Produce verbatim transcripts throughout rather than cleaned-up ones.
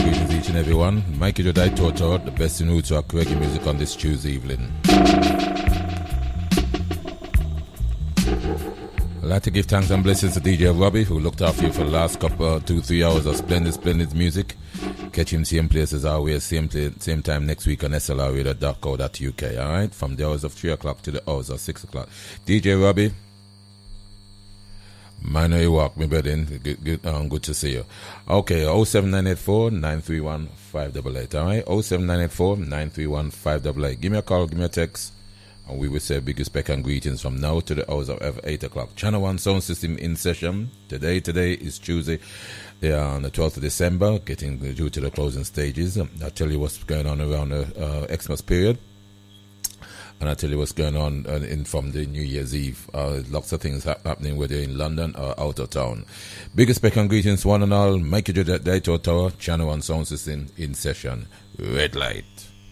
greetings each and everyone. Mikey Jodai Toto, the best in roots rock reggae music on this Tuesday evening. I'd like to give thanks and blessings to D J Robbie, who looked after you for the last couple, two, three hours of splendid, splendid music. Catch him same place as always, same, play, same time next week on S L R radio dot co dot U K, alright? From the hours of three o'clock to the hours of six o'clock. D J Robbie, I know you walk, me brother. Good, good, um, good to see you. Okay, oh seven nine eight four, nine three one, five eight eight, alright? oh seven nine eight four, nine three one, five eight eight. Give me a call, give me a text. And we will say big respect and greetings from now to the hours of eight o'clock. Channel one sound system in session. Today, today is Tuesday, yeah, on the twelfth of December, getting due to the closing stages. I'll tell you what's going on around the uh, Xmas period. And I'll tell you what's going on uh, in from the New Year's Eve. Uh, lots of things ha- happening whether in London or out of town. Big respect and greetings one and all. Mikey Jodai Tower, Channel one sound system in session. Red light.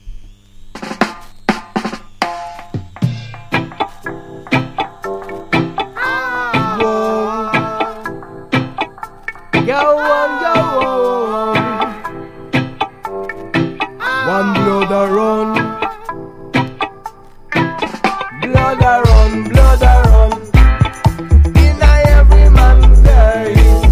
Go on, go on. One blood a run, blood a run, blood a run. In a every man's veins,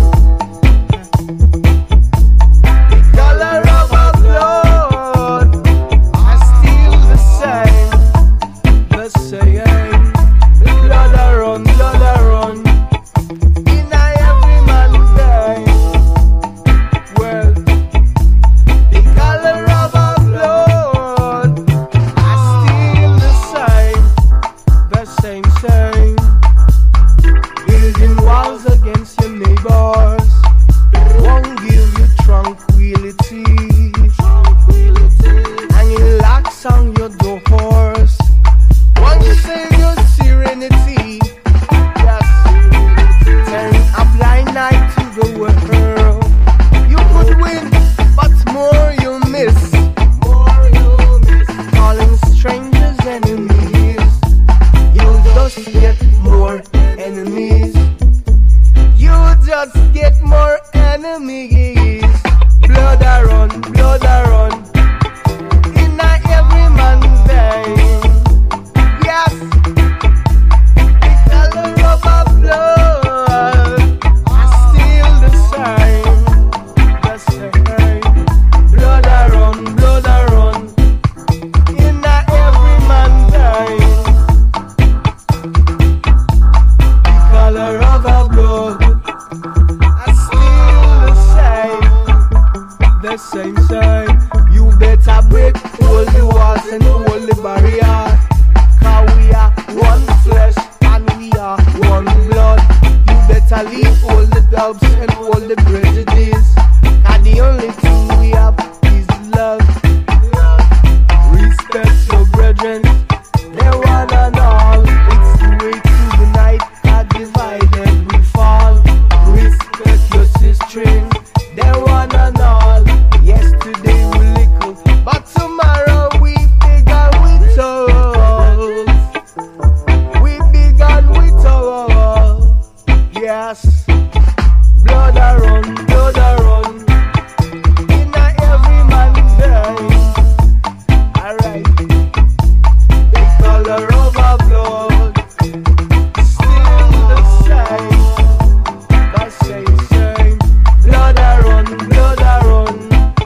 the color of our blood are still the same, the same. Blood a run, blood a run. On your door horse, won't you save your serenity? Yes, turn a blind eye to the world. You could win, but more you miss. More you miss. Calling strangers enemies, you'll just get more enemies. You just get more enemies. Blood a run, blood a run. Yes, the color of our blood are still the same, the same. Blood a run, blood a run, in a every man's vein. The color of our blood are still the same, the same same. You better break all the walls and all the barriers. Cause we are one flesh and we are one blood. You better leave all the doubts and all the prejudice. Cause the only thing we have is love. Respect your brethren, they one and all. It's the way to the night, that divided we fall. Respect your sistering, they one and all. Yesterday we little, but tomorrow we big and we tall. We big and we tall. Yes, blood a run, blood a run. In a every man's vein. Alright, the color of our blood still the same, the same, same. Blood a run, blood a run.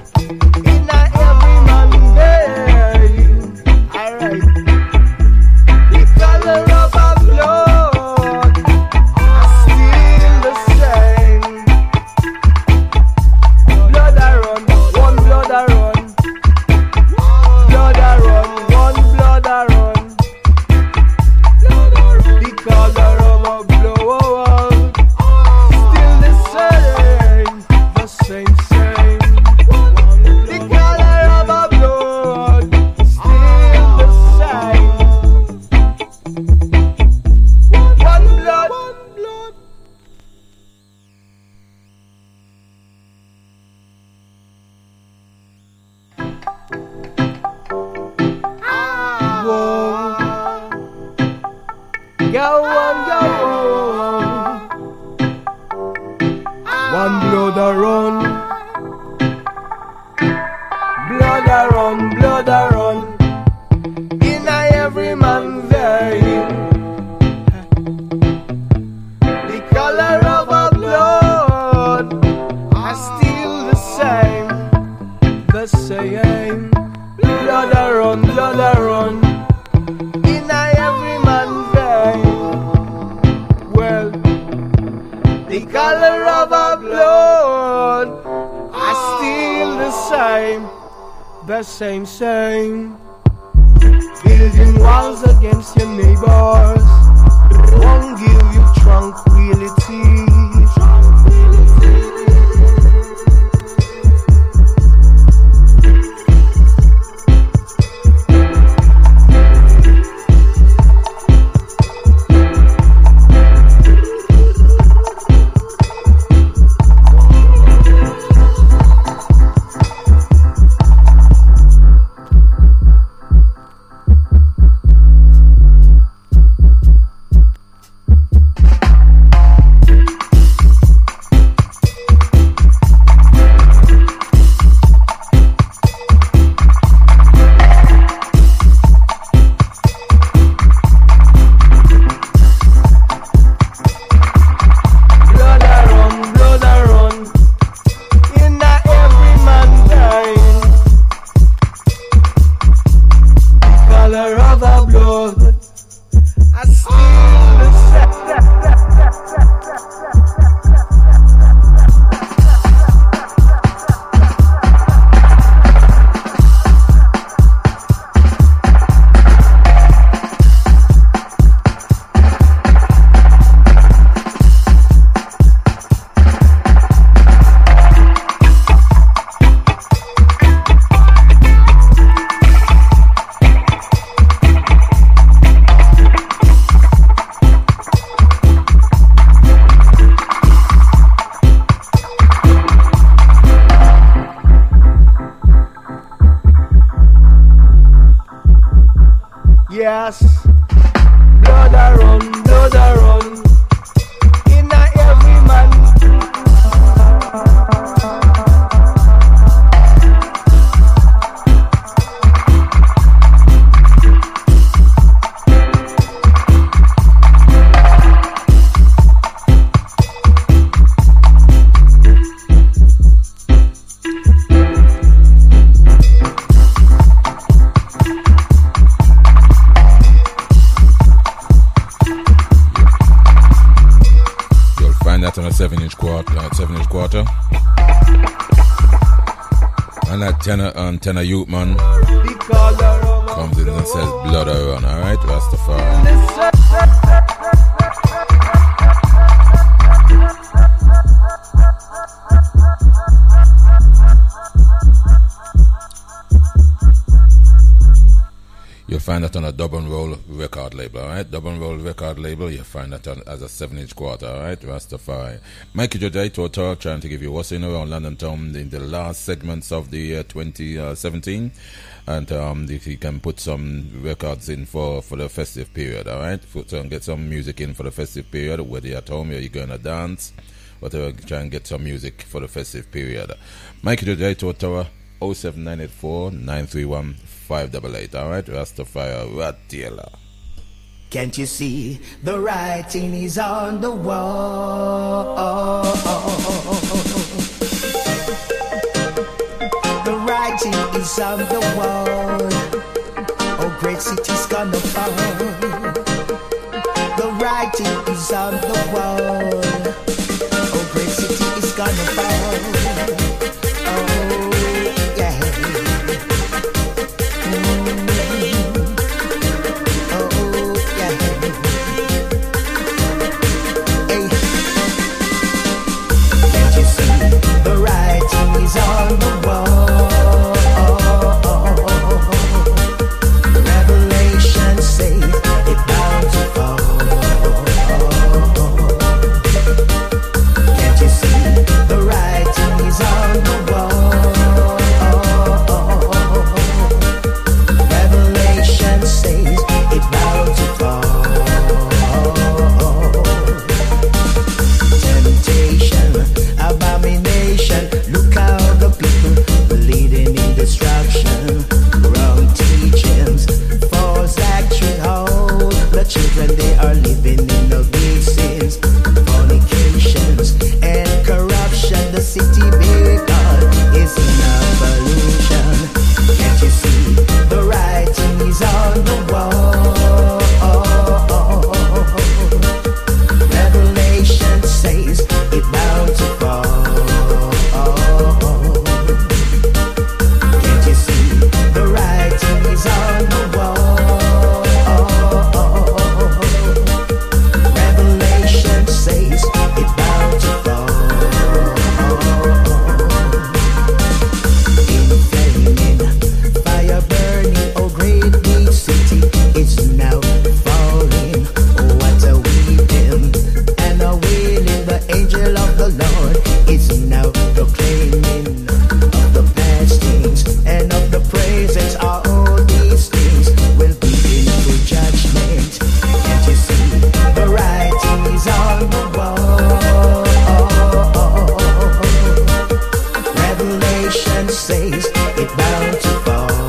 Go on, go on. One blood a run, blood a run in a every man vein. The color of our blood are still the same, the same. Blood a run, blood a run in a every man vein. Well, the color of our blood are still the same, the same, same. Building walls against your neighbors won't give you tranquility. Yes, blood a run, blood a run in a every man. On a seven inch quarter, uh, seven inch quarter, and that tenor and tenor youth man comes in and says blood a run. All right, Rastafari. You'll find that on a Dub and Roll record label, alright? Dub and Roll record label, you'll find that on, as a seven inch quarter, alright? Rastafari. Mikey Jodai Total trying to give you what's in around London Town in the last segments of the year twenty seventeen. And um, if you can put some records in for, for the festive period, alright? Put some, get some music in for the festive period, whether you're at home or you're going to dance, whatever, try and get some music for the festive period. Mikey Jodai Total oh seven nine eight four nine three one five eight eight, alright? Rastafari, Rat Taylor. Can't you see the writing is on the wall? The writing is on the wall. Oh, great city's gonna fall. The writing is on the wall. Oh, great city is gonna fall. On the wall, Revelation says it bound to fall. it bound to fall.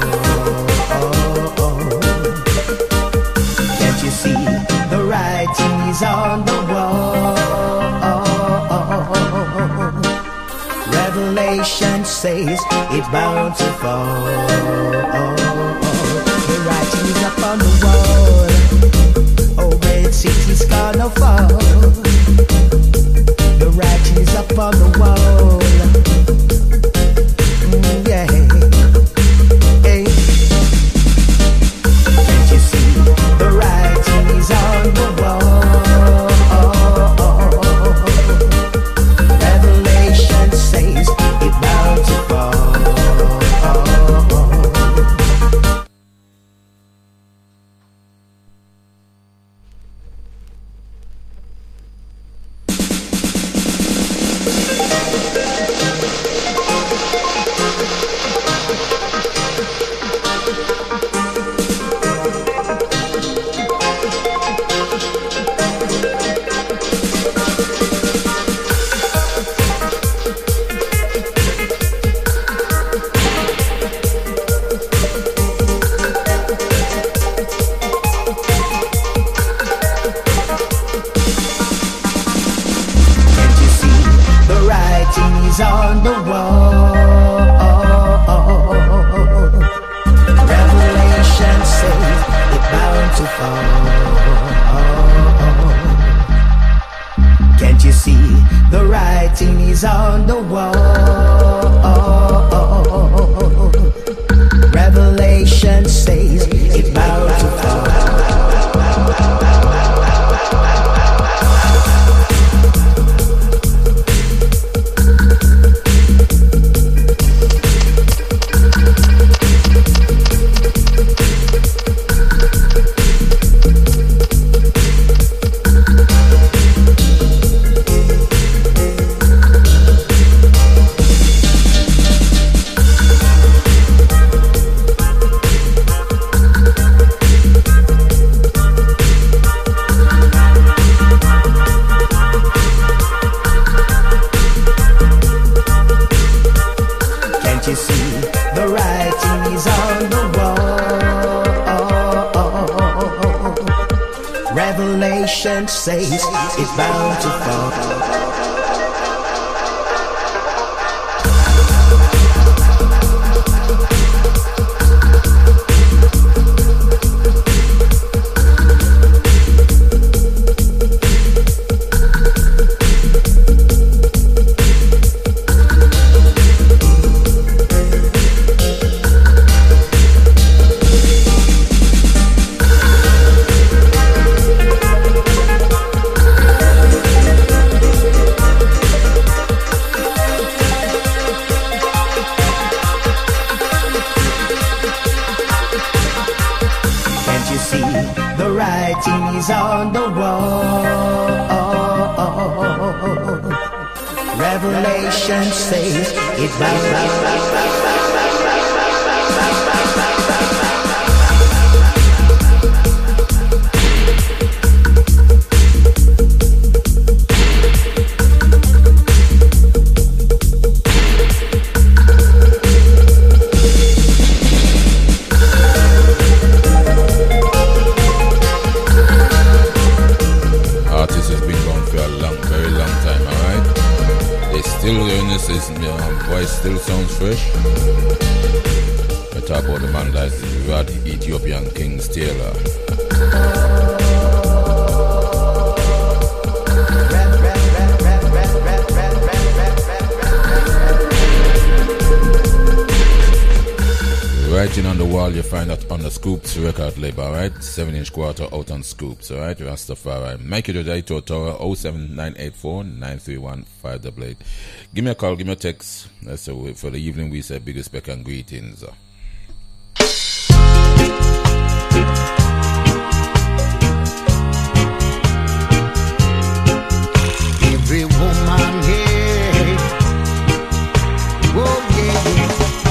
Can't you see the writing is on the wall? Revelation says it's bound to fall. The writing is up on the wall. Oh, great city's gonna fall. The writing is up on the wall. Mm, yeah. Hey. Can't you see the writing is on the wall? Revelation says it's bound to fall. Is on the wall. Revelation says it's bound to fall. Can't you see the writing is on the wall? Revelation says it's bound to fall. Revelation says it's bound to fall. Is on the wall. Revelation says it's bound. Voice still sounds fresh. I talk about the man like the Ethiopian King Taylor. Writing on the wall, you find that on the Scoops record label, alright? seven inch quarter out on Scoops, alright? Rastafari. Make it a day to Tower oh seven nine eight four nine three one five eight eight. Give me a call, give me a text. That's a, for the evening we say big respect and greetings. Every woman here, oh yeah.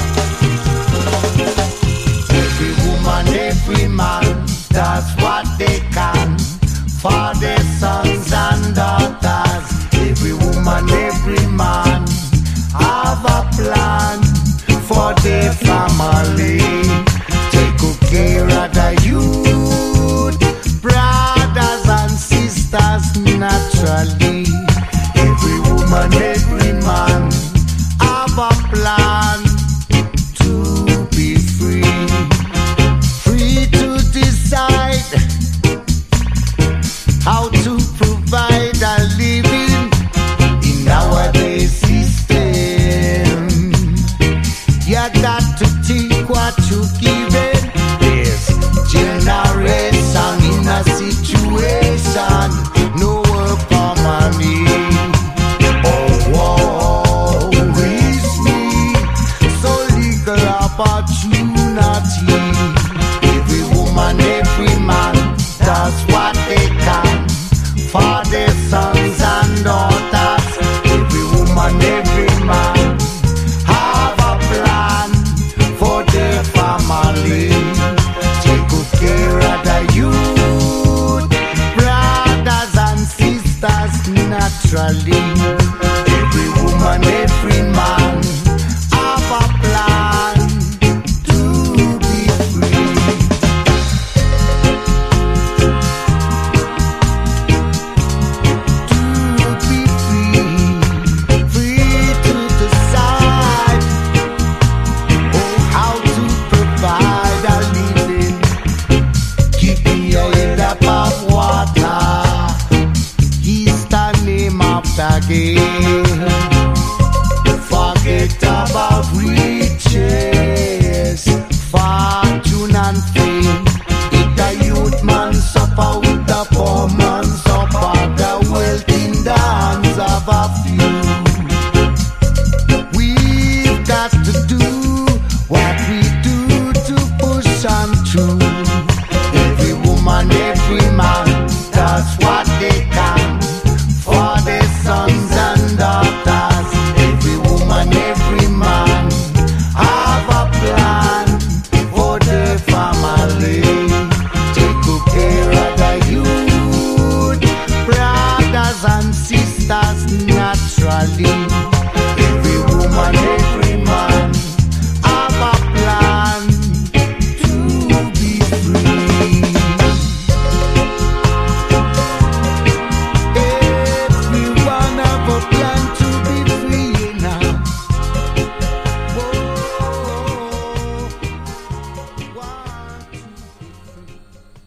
Every woman, every man, that's what they can for their sons and daughters. Every woman, every man have a plan for their family. family. Take good care of the youth, brothers and sisters naturally. Every woman, every man have a plan to be free. Free to decide how to provide a living in nowadays system. You got to think what you given. Yes, generation in a situation, no work for money. Oh, whoa, it's me, so legal opportunity. Every woman, every man does what they can for their sons and daughters. Every woman, every man have a plan for their family. Take good care of the youth, brothers and sisters naturally. Every woman, every man have a plan to be free. To be free, free to decide, oh, how to provide a living. Keep your head above water, is the name of the game. Forget about riches, fortune and fame. If the youth man suffer with the poor man suffer, the wealth in the hands of a few. We've got to do what we do to push on through. Every woman, every man does what they can for their sons and daughters. Every woman, every man have a plan for their family. Take good care of the youth, brothers and sisters naturally. Every woman, every man have a plan to be free. Everyone have a plan to be free now. Whoa, want to be free.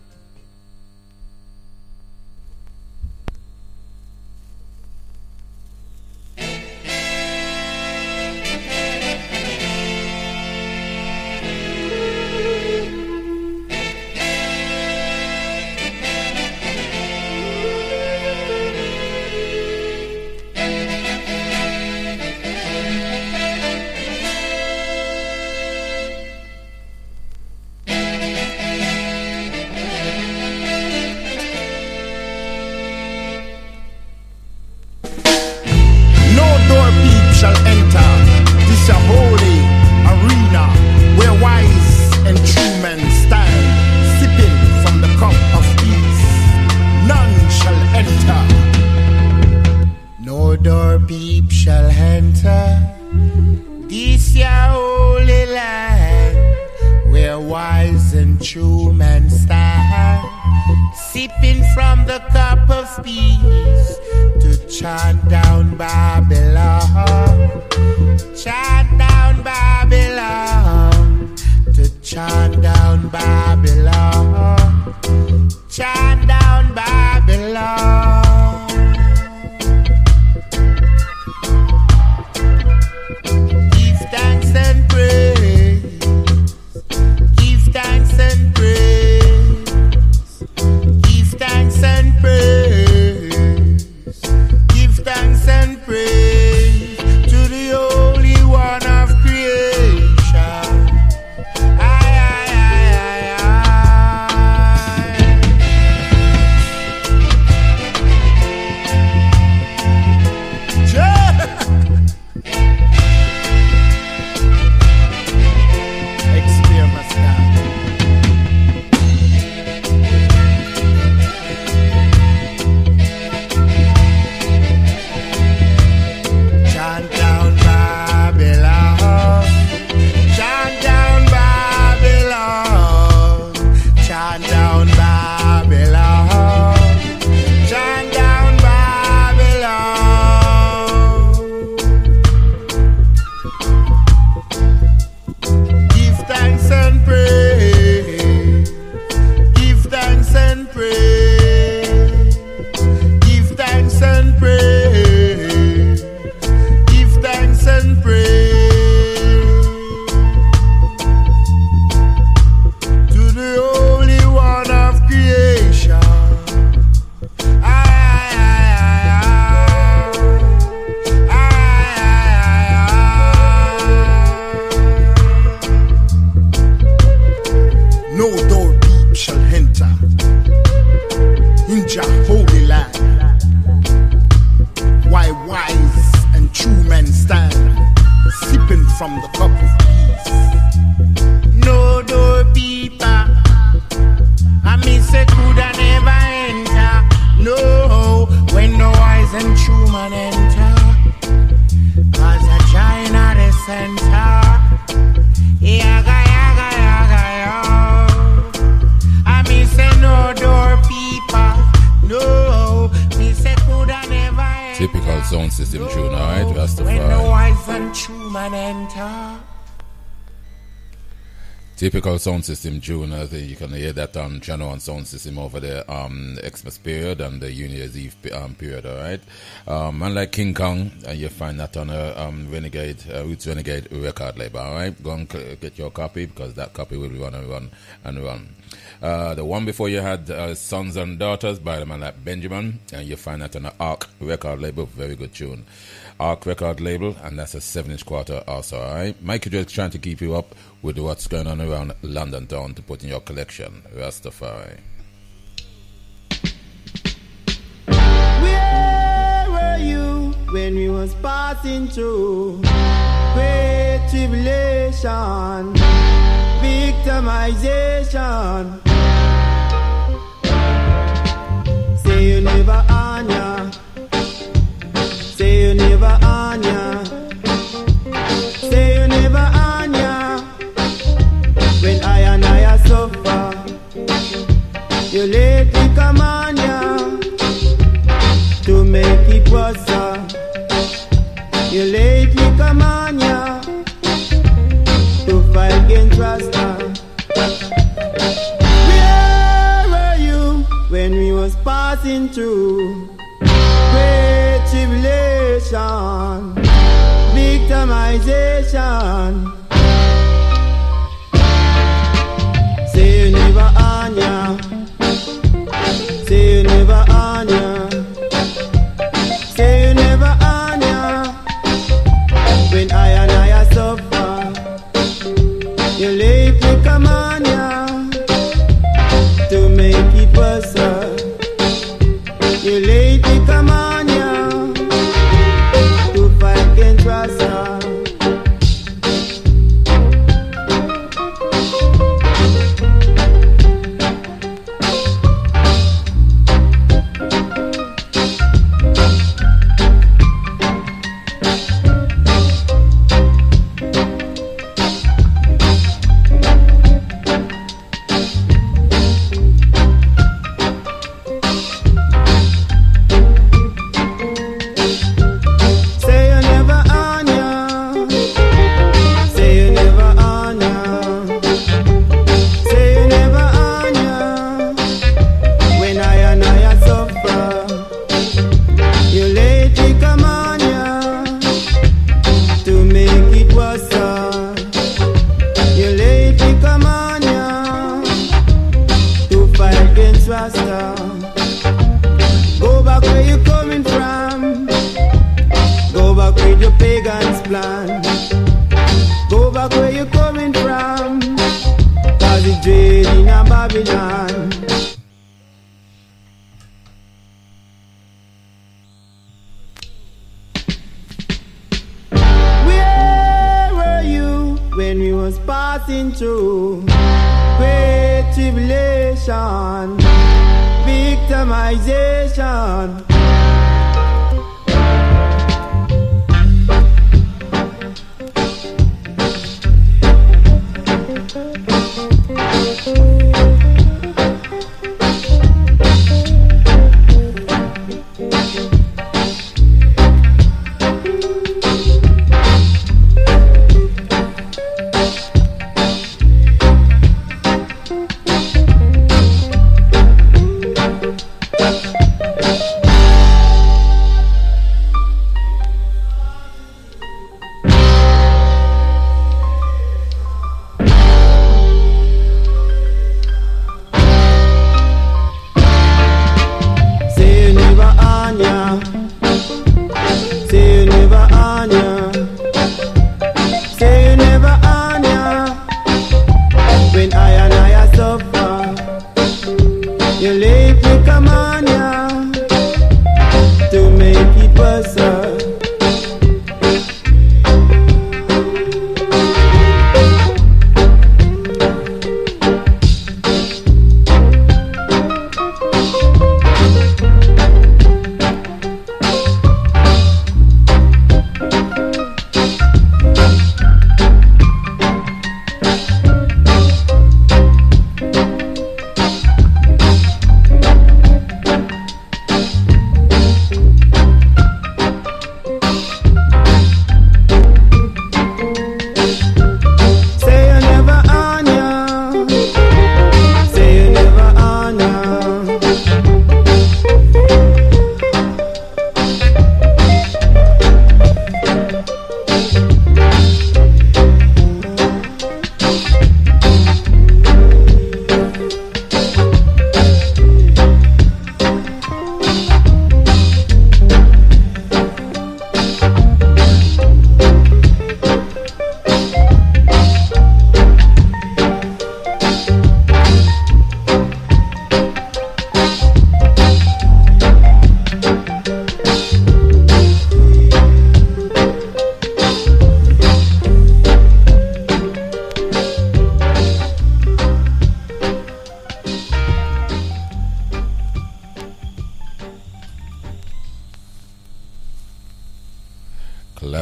No door peep shall enter this a holy arena where wise and true men stand, sipping from the cup of peace. None shall enter. No door peep shall enter this a holy land where wise and true men stand, sipping from the cup of peace to chant down Babylon, chant down Babylon, to chant down Babylon, chant down Babylon. Give thanks and praise, give thanks and praise, give thanks and praise, give thanks and praise to the Holy One of creation. Aye, aye, aye, aye, aye. sound system tune, alright? When the Rastafari. wise and true man enter. Typical sound system tune. I think you can hear that on Channel One sound system over the um, Xmas period and the New Year's Eve um, period, alright? Um, and like King Kong, uh, you find that on a um, Renegade, uh, Roots Renegade record label, alright? Go and cl- get your copy because that copy will run and run and run. Uh, the one before you had uh, Sons and Daughters by the man like Benjamin, and you find that on the Arc record label, very good tune. Arc record label, and that's a seven inch quarter also, alright? Mikey just trying to keep you up with what's going on around London town to put in your collection. Rastafari. Where were you when we was passing through great tribulation, victimization? Say you never on ya. Say you never on ya. Say you never on ya. When I and I suffer, you lately come on ya to make it worse. You lately come on ya to fight against Rasta. Where were you when we was passing through great tribulation, victimization? Say you never on ya. Say you never on ya. Say you never on ya. When I and I suffer, you lately come on ya to make it worse. You lately come on ya to fight against Rasta.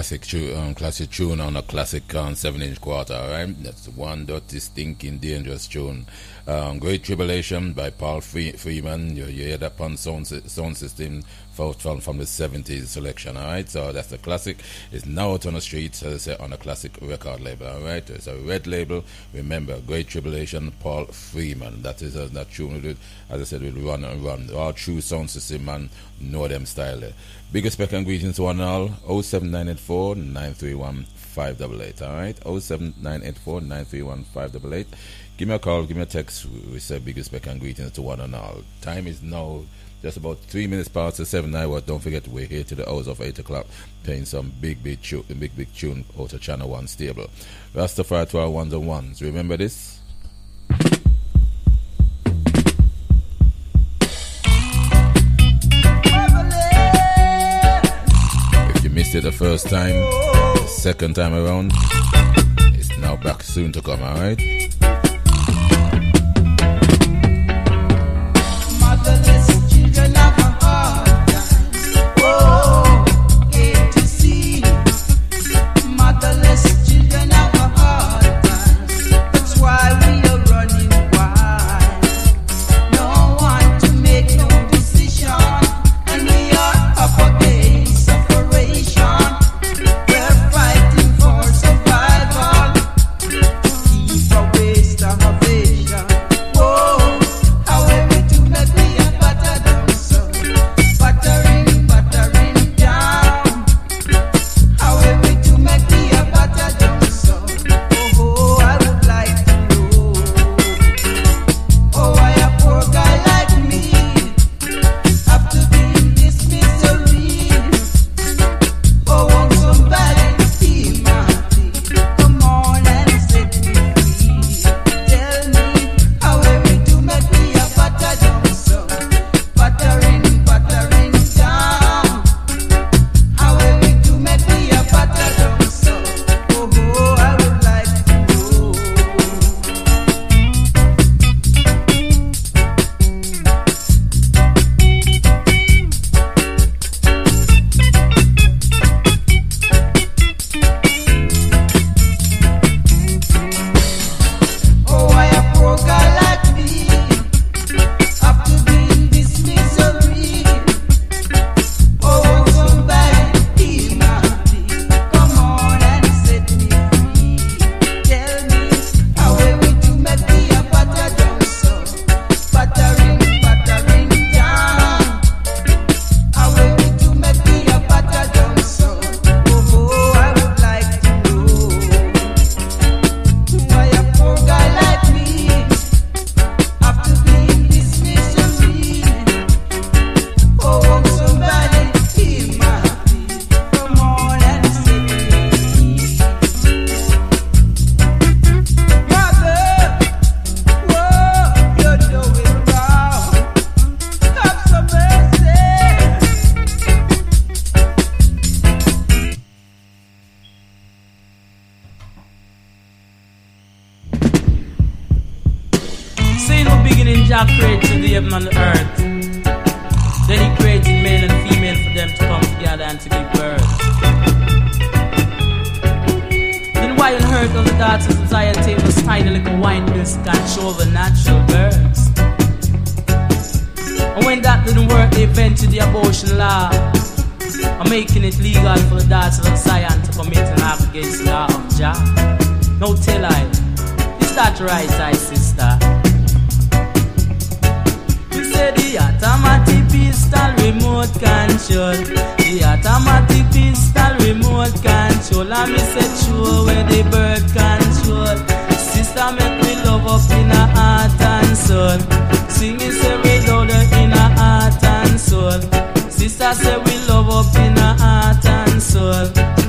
classic tune, um, classic tune on a classic um, seven-inch quarter. Right, that's one dirty, stinking, dangerous tune. Um, Great Tribulation by Paul Free- Freeman. You, you hear that on sound sound system from from the seventies selection. All right, so that's the classic. It's now out on the streets, as I say, on a classic record label. All right, it's a red label. Remember, Great Tribulation, Paul Freeman. That is uh, that tune. Will, as I said, will run and run all true sound system and know them style. Big respect and greetings to one and all. oh seven nine eight four nine three one five eight eight. All right, oh seven nine eight four nine three one five eight eight. Give me a call, give me a text. We say big respect and greetings to one and all. Time is now just about three minutes past the seven hour. Don't forget, we're here to the hours of eight o'clock, playing some big, big tune, big, big tune out of Channel One stable. Rastafari to our ones and ones. Remember this? If you missed it the first time, the second time around, it's now back soon to come. All right. Motherless children have a hard time. Oh, hate to see. Motherless children have a hard time. That's why we are running wild. No one to make no decision, and we are up against separation. We're fighting for survival. Keep away starvation. Whoa. Jah created the heaven and the earth. Then he created male and female for them to come together and to give birth. Then why on earth does the daughters of Zion take those tiny little wine whisk and show the natural births? And when that didn't work, they invented the abortion law, and making it legal for the daughters of Zion to commit an act against the law of Jah. No tell I, is that right, I sister? The automatic pistol remote control. The automatic pistol remote control. And me say sure where the birth control. Sister make me love up in a heart and soul. Sing it say we love in a heart and soul. Sister say we love up in a heart and soul.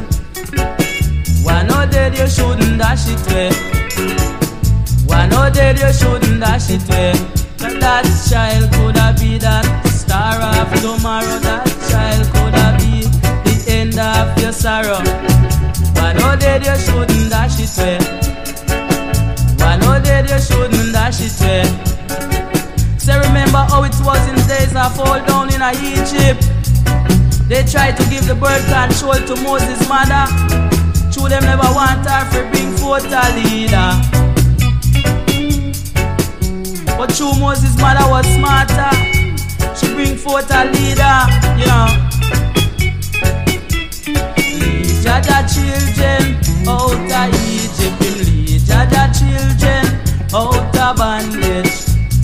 One no dead you shouldn't dash it away. One no dead you shouldn't dash it away. That child could have be that star of tomorrow. That child could have be the end of your sorrow. One no dead you shouldn't dash it away. One no dead you shouldn't dash it away. Say remember how it was in the days of old down in Egypt. They try to give the birth control to Moses' mother. True, them never want her to bring forth a leader. But true, Moses' mother was smarter. She bring forth a leader, you know. Lead Jaja children out of Egypt. Lead Jaja children out of bondage.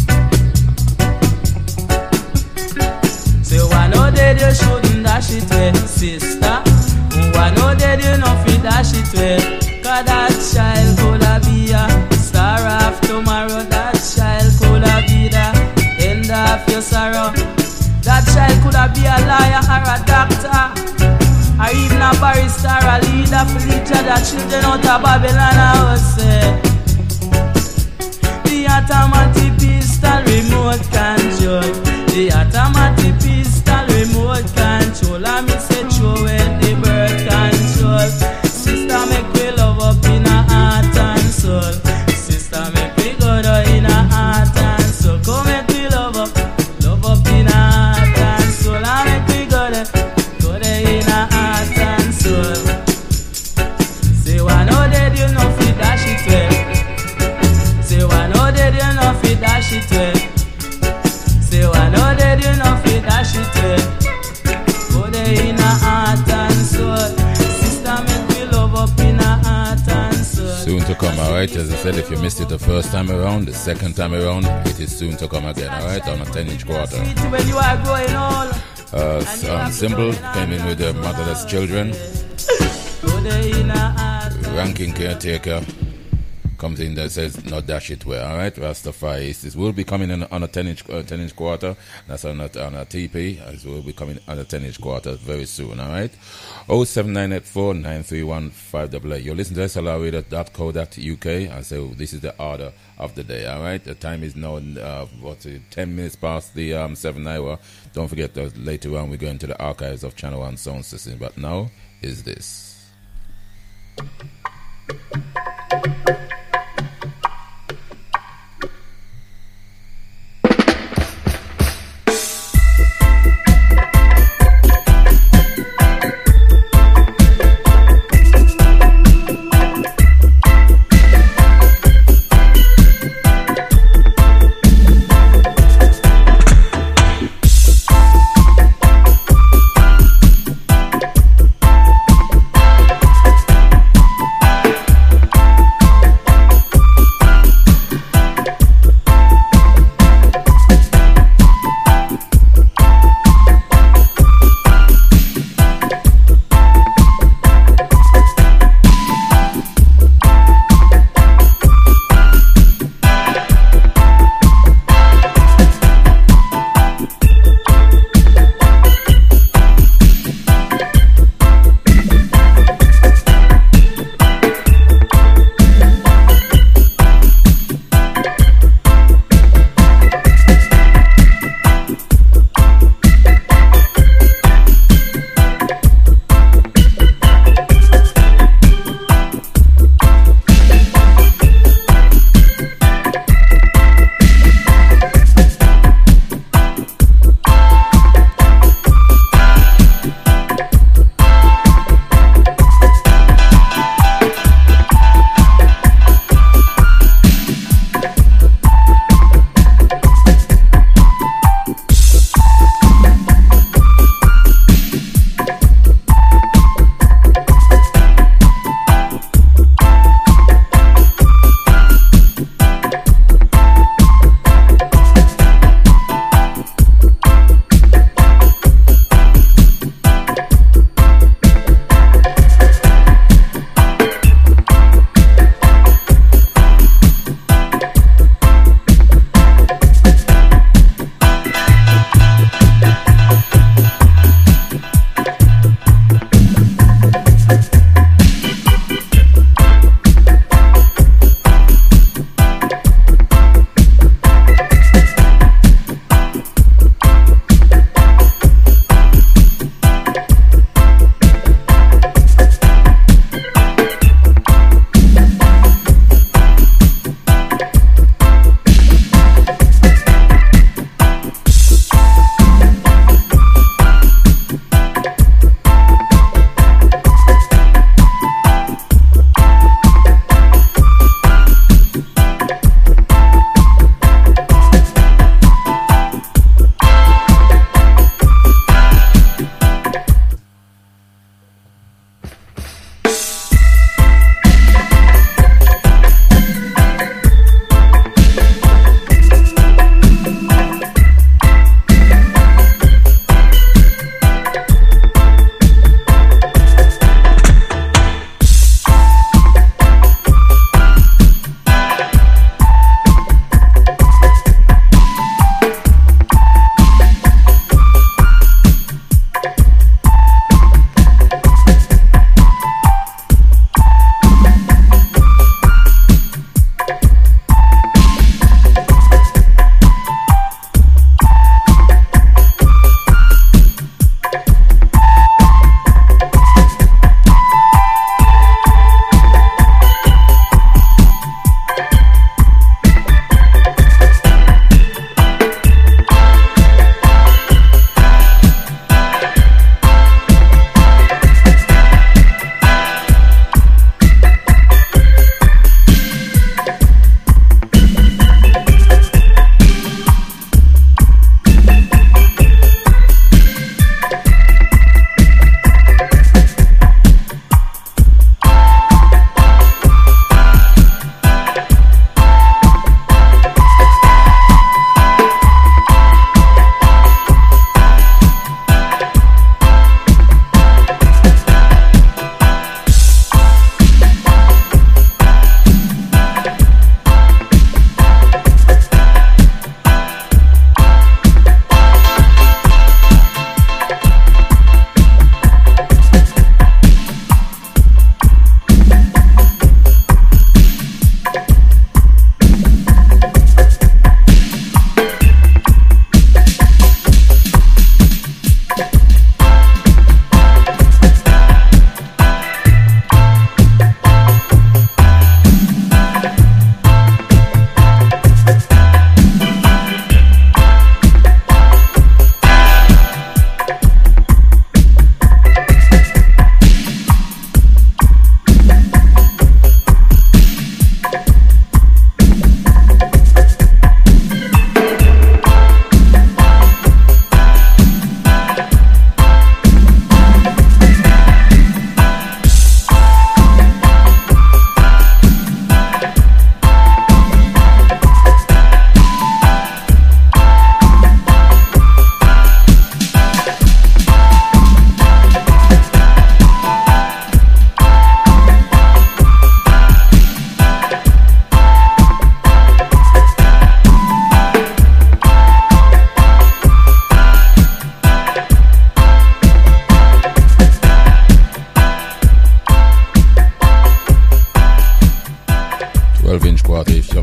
Say one know that you shouldn't dash it way, sister. One know that you not fit dash it way. Cause that child could have be a star of tomorrow. That child could have be the end of your sorrow. That child could have be a lawyer or a doctor, or even a barrister, a leader for the other children out of Babylon. I was say the automatic pistol remote control. The automatic pistol remote control. I me say throw away the birth control. Sister make we love up in a heart and soul. Sister make we go down in a heart and soul. Come make we love up, love up in a heart and soul. I make we go there, go there in a heart and soul. Say one know that you know fit dash it way. Say one know that you know fit dash it way. Say one know that you know fit dash it way. Go there in a heart and soul. Sister make me love up in a heart and soul. Soon to come, alright? As I said, if you missed it the first time around, the second time around, it is soon to come again, alright? On a ten inch quarter. Sweet when you are growing old. Uh, um, Symbol came in with the motherless children. Go there in a heart. Ranking caretaker comes in that says not dash it way, alright? Rastafari this will be coming in on a ten inch uh, ten inch quarter. That's on a, on a T P, as will be coming on a ten inch quarter very soon, alright? oh seven nine eight four nine three one five eight eight. You listen to S L R radio dot co dot U K. I say this is the order of the day, alright? The time is now uh, what's it, ten minutes past the um, seven hour. Don't forget that later on we go into the archives of Channel One sound system. But now is this.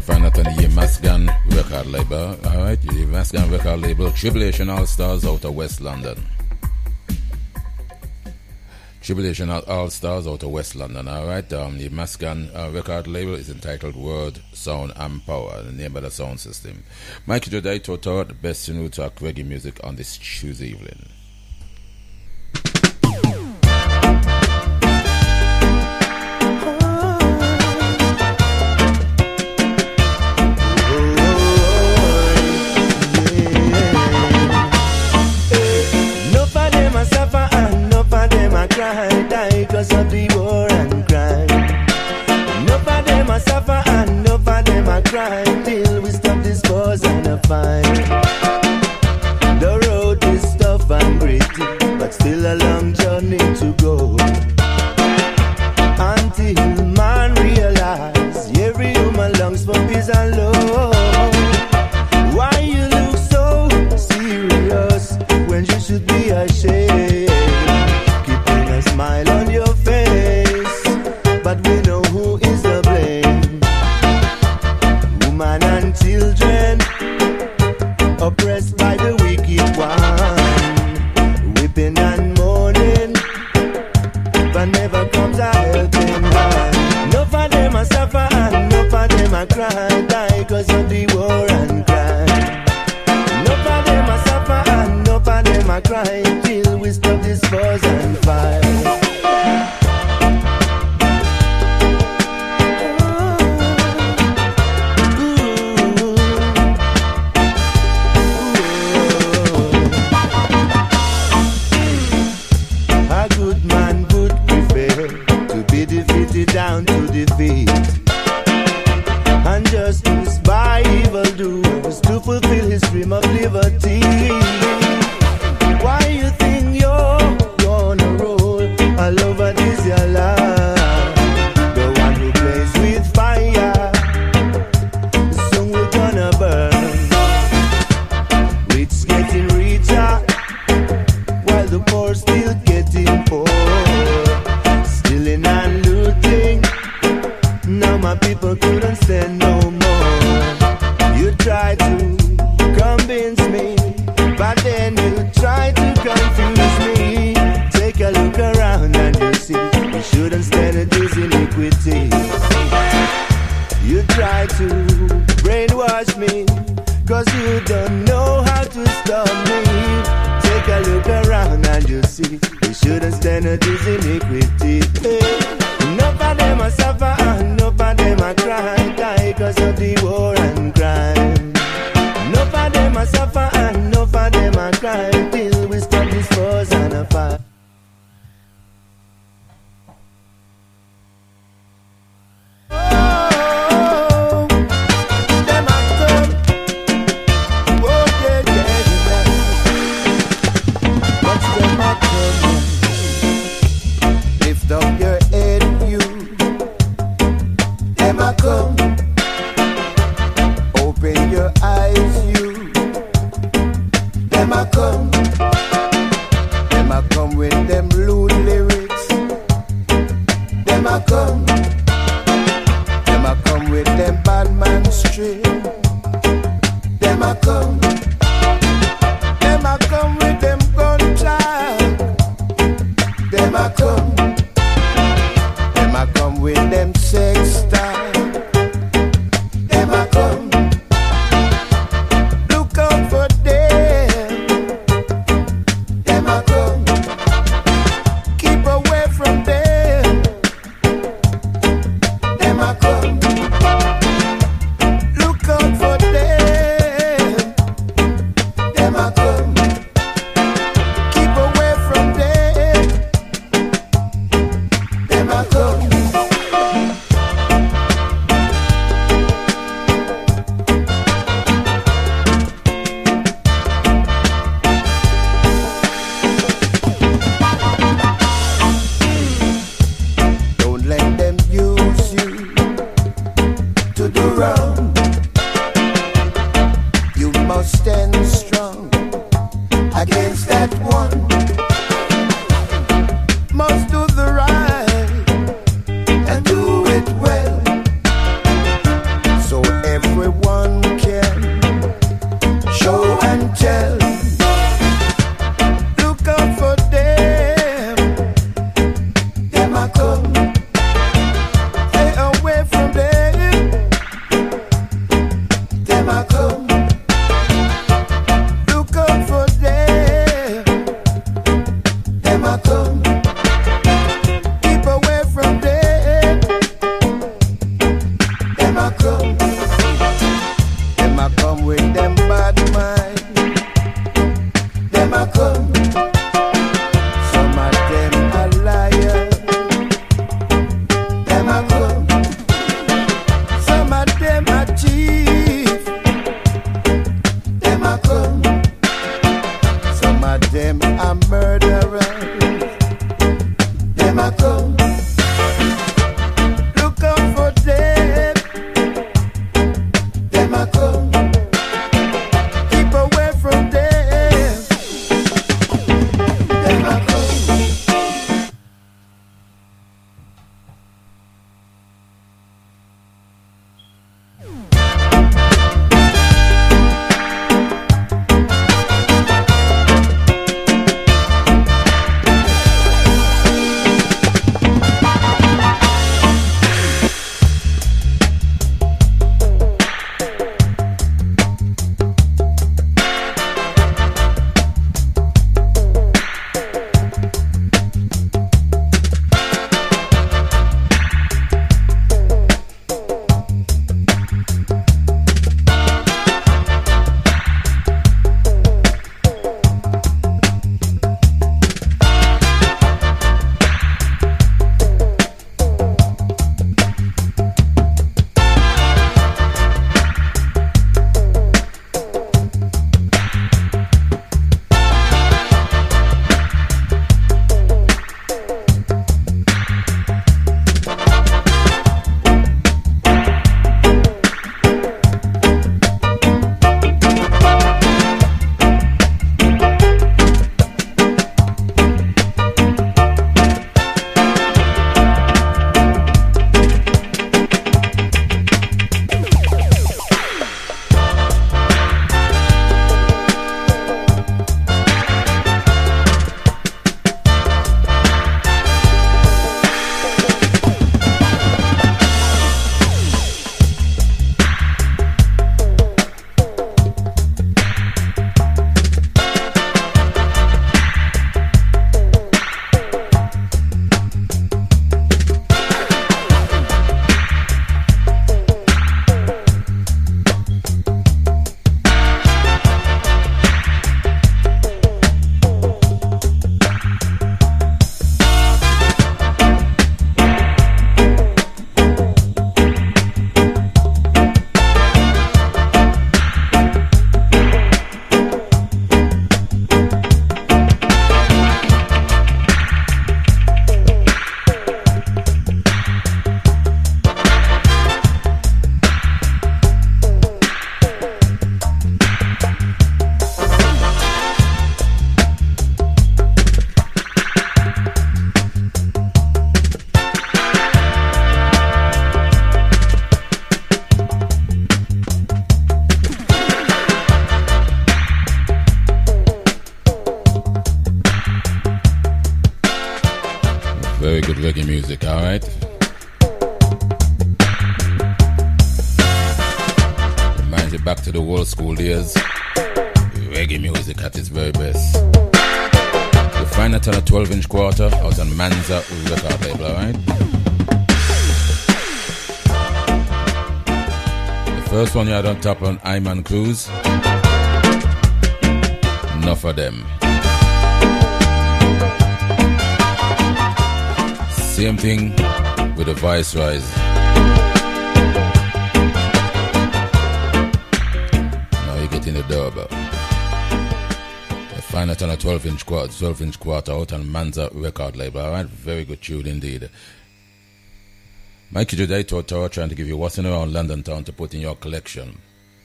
find that on the Masgan record label. Alright, the Masgan record label, Tribulation All Stars out of West London. Tribulation All Stars out of West London. Alright, um, the Masgan uh, record label is entitled Word, Sound and Power, the name of the sound system. Mikey Jodai Toto, the best you know talk reggae music on this Tuesday evening. Die cause of the war and crime. Enough of them a suffer and enough of them a cry till we stop this wars and a fight. The road is tough and gritty, but still a long journey to go. Until man realize every human longs for peace and love. Why you look so serious when you should be ashamed? Smile on your face, but we know who is to blame. Women and children oppressed by the wicked one, weeping and mourning, but never comes a helping hand. Enough of them a suffer and enough of them a cry, die cause of the war and crime. Enough of them a suffer and enough of them a cry till we stop this wars and fight. Down to defeat and justice by evildoers to fulfill his dream of liberty. Why you think you're gonna roll all over this your life? The one who plays with fire soon will gonna burn. Rich getting richer while the poor still getting poor. Stealing and looting, now my people couldn't stand no more. You try to convince me, but then you try to confuse me. Take a look around and you see we shouldn't stand at this iniquity. You try to brainwash me, cause you don't know how to stop me. Take a look around and you see we shouldn't stand at this iniquity. Hey. Enough of them a suffer and enough of them a cry, die cause of the war and crime. Enough of them a suffer and enough of them a cry till we stop this wars and a fight. Come, open your eyes, you. Them a come, them a come with them lewd lyrics. Them a come, them a come with them bad man string. Them a come, them a come with them gun child. Them a come, them a come with them sex style. Every Them a come. Look out for them. Them a come. Keep away from them. Them a come. Them a come with them bad mind. Them a come. Some of them a liar. Them a come. Some of them a thief. Them a come. Some of them a murderers. Them a come. Look out for them. Them a come. Keep away from them. Them a come. Very good reggae music, alright? Reminds you back to the old school days. Reggae music at its very best. You find it on a twelve inch quarter out on Manza record label, alright? The first one you had on top on Iman Cruz. Enough of them. Same thing with the Viceroys. Now you're getting the doorbell. You find it on a twelve inch quarter, twelve inch quarter out on Manza record label. Alright, very good tune indeed. Mikey today to Tower trying to give you what's in around London town to put in your collection.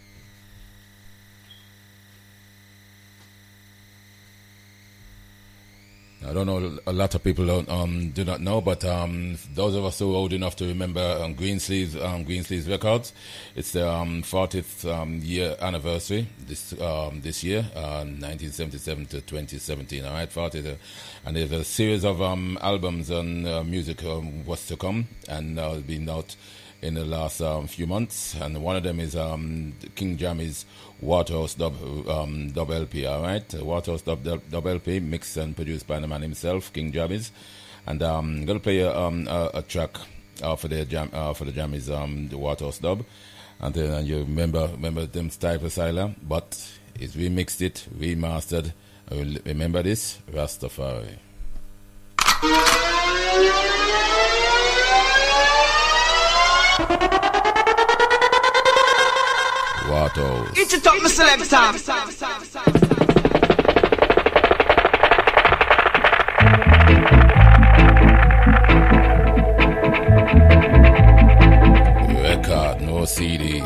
I don't know, a lot of people don't, um, do not know, but um, those of us who are old enough to remember um, Greensleeves, um, Greensleeves Records, it's their um, fortieth um, year anniversary this um, this year, uh, nineteen seventy-seven to twenty seventeen. All right, fortieth, uh, and there's a series of um, albums and uh, music um, what's to come, and uh, been out in the last um, few months, and one of them is um, King Jammy's Waterhouse Dub um, Dub L P. All right, Waterhouse Dub, Dub Dub L P, mixed and produced by the man himself, King Jammy's, and um, I'm gonna play a, um, a, a track uh, for the jam uh, for the Jammy's um, the Waterhouse Dub, and then and you remember remember them type of Asylum, but it's remixed it, remastered. Remember this, Rastafari. Waterhouse. It's a top, Mister Selector. Record, no C D.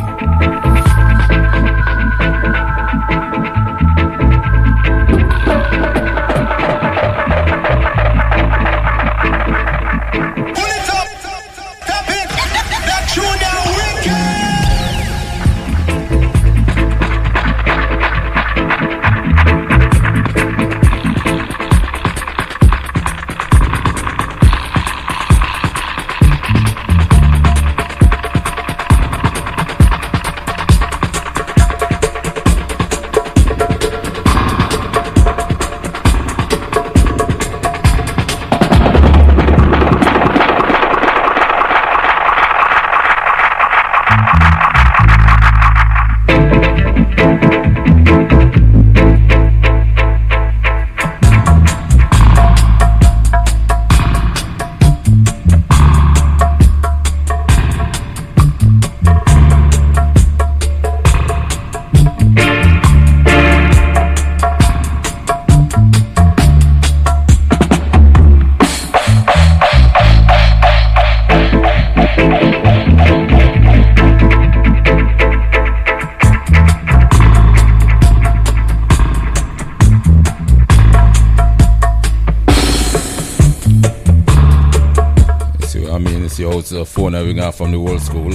The phone I ring out from the old school.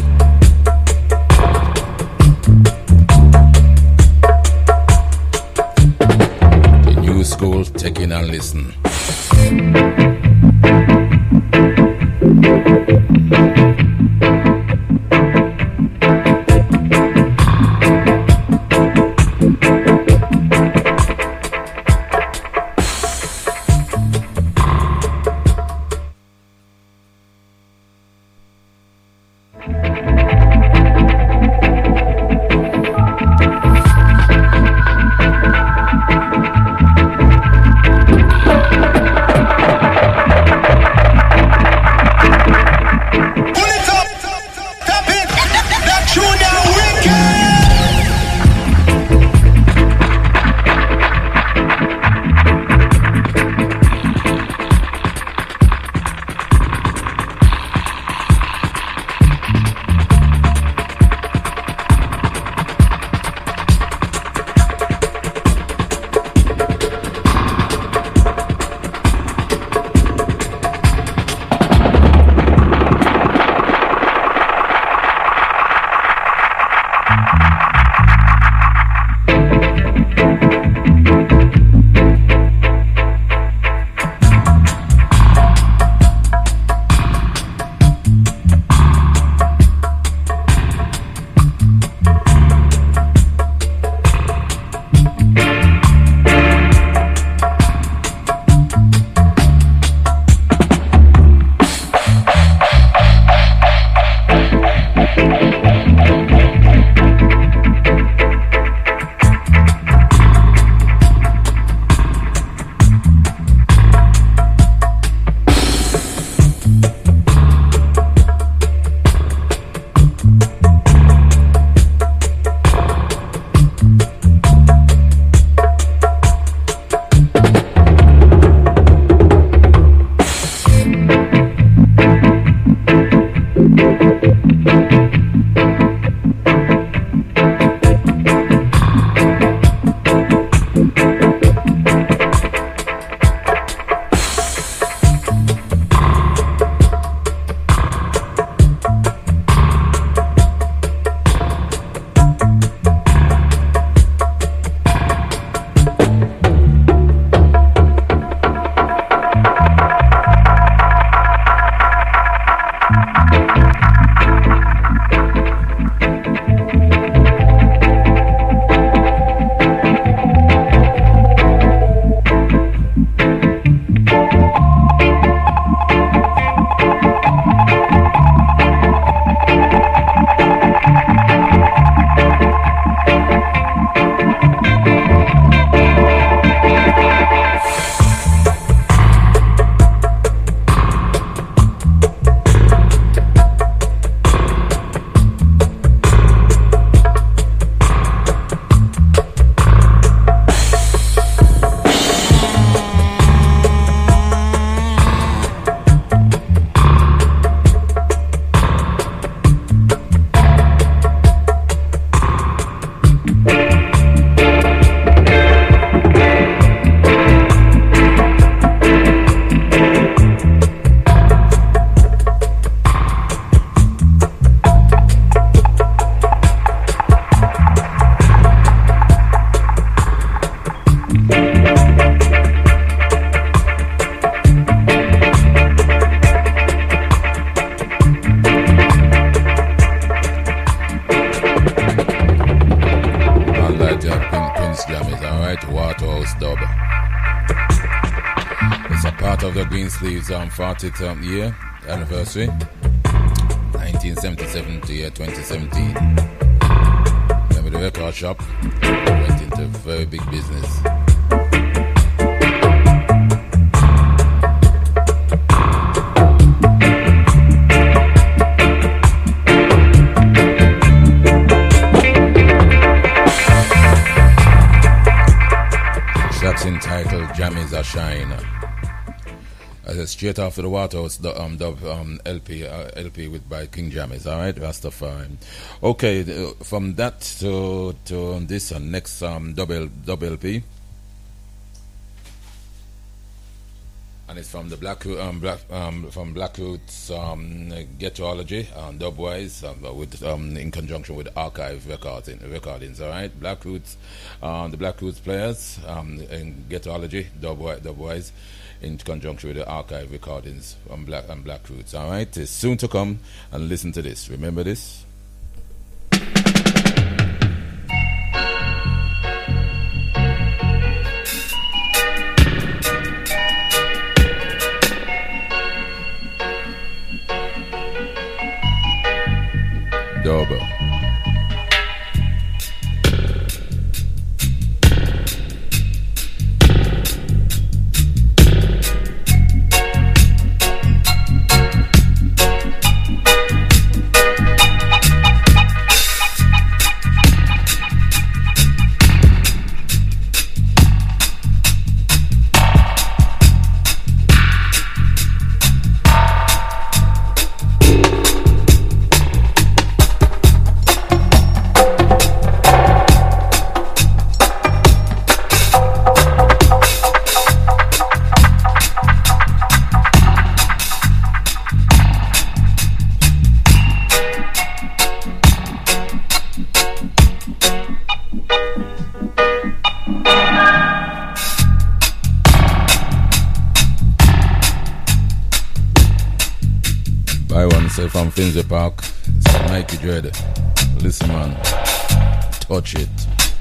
The new school, take in and listen. Jack Pin- Prince Jammies, alright? Waterhouse Dub. It's a part of the Greensleeves um, fortieth um, year anniversary, nineteen seventy-seven to year twenty seventeen. Remember the record shop went into very big business. Tracks entitled Jammies Are Shine. As a straight after the Waterhouse the, um, dub, um, L P uh, L P with by King Jammies, alright, Rastafari. Okay, th- from that to to this uh, next um, double double L P, and it's from the Black Root- um, Black um, from Black Roots um, Ghettoology um, dubwise um, with um, in conjunction with Archive recording, recordings, alright. Black Roots, um, the Black Roots players um, in Ghettoology dubwise, dubwise in conjunction with the Archive recordings from Black and Black Roots, alright. It's soon to come, and listen to this. Remember this? Double. From Finsbury Park, it's Mikey Dread. Listen, man, touch it.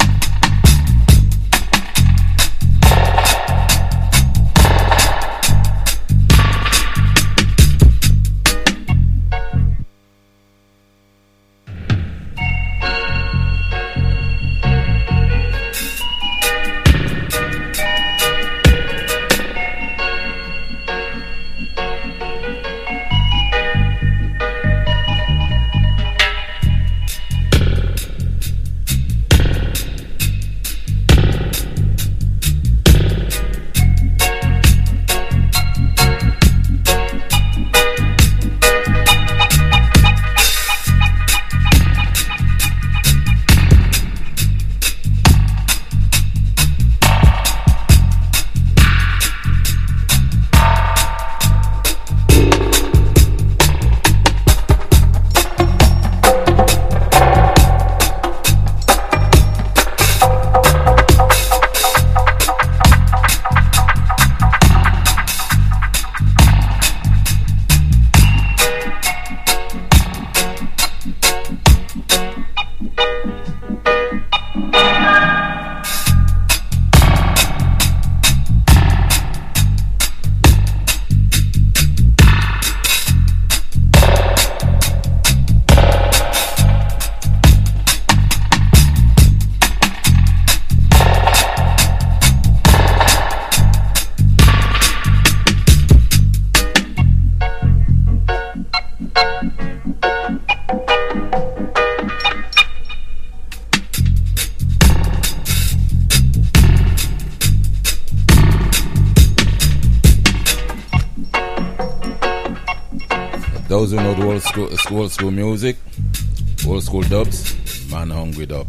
Those who know the old school, old school music, old school dubs, Man Hungry Dub.